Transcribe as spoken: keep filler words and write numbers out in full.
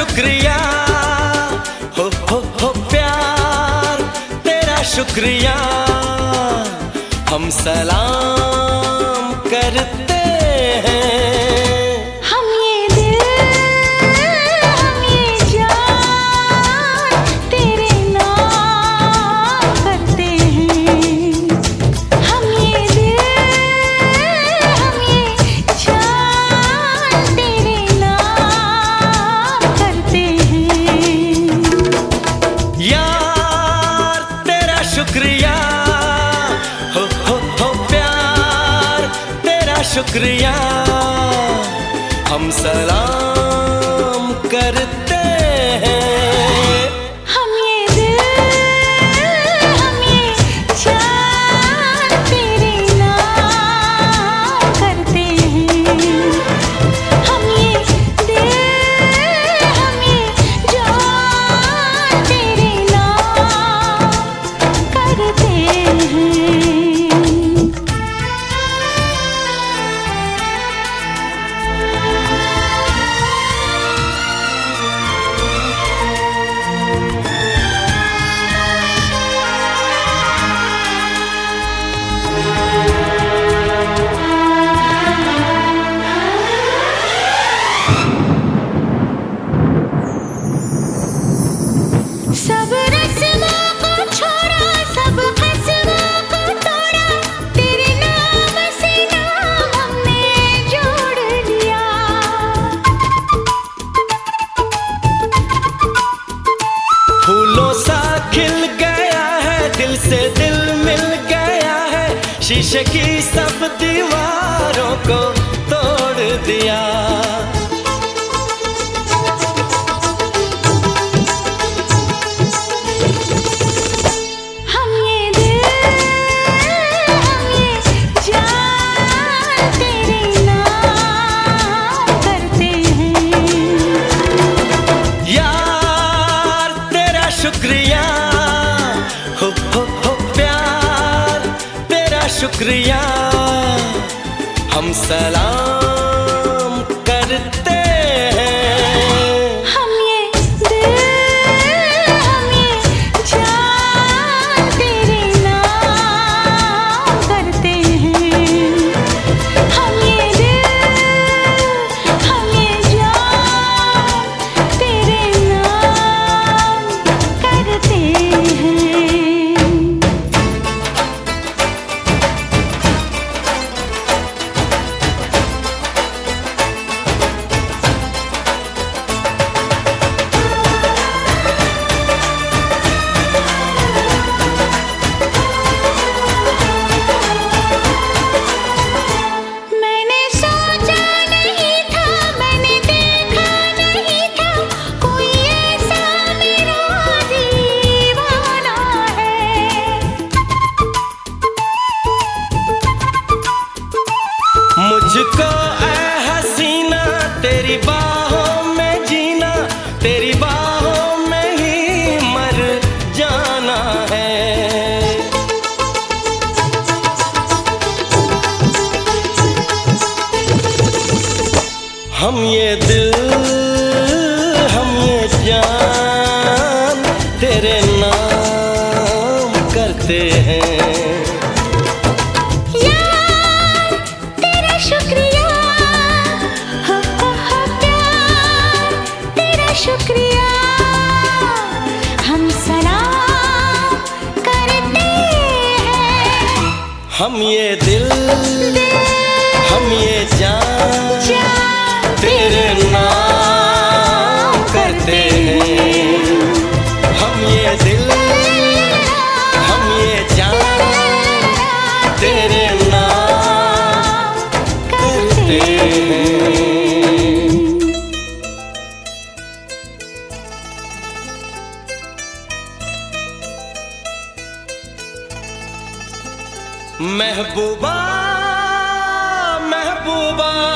शुक्रिया, हो हो हो प्यार तेरा शुक्रिया, हम सलाम करते हैं। शुक्रिया, हो हो हो प्यार तेरा शुक्रिया, हम सलाम करते हैं। सब रस्मों को छोड़ा, सब क़स्मों को तोड़ा, तेरे नाम से नाम हमने जोड़ लिया। फूलों सा खिल गया है, दिल से दिल मिल गया है, शीशे की सब दीवारों को तोड़ दिया। शुक्रिया, हो हो हो प्यार तेरा शुक्रिया, हम सलाम करते हैं। हम ये दिल, हम ये जान तेरे नाम करते हैं। हम ये दिल, हम ये जान तेरे नाम करते हैं। मुझको ऐ हसीना तेरी बाहों में जीना, तेरी बाहों में ही मर जाना है। हम ये दिल, हम ये जान तेरे नाम करते हैं। शुक्रिया, हो हो हो प्यार तेरा शुक्रिया, हम सलाम करते हैं। हम ये दिल, हम ये जान, जान तेरे नाम करते हैं। हम ये दिल, हम ये जान तेरे नाम करते हैं। महबूबा, महबूबा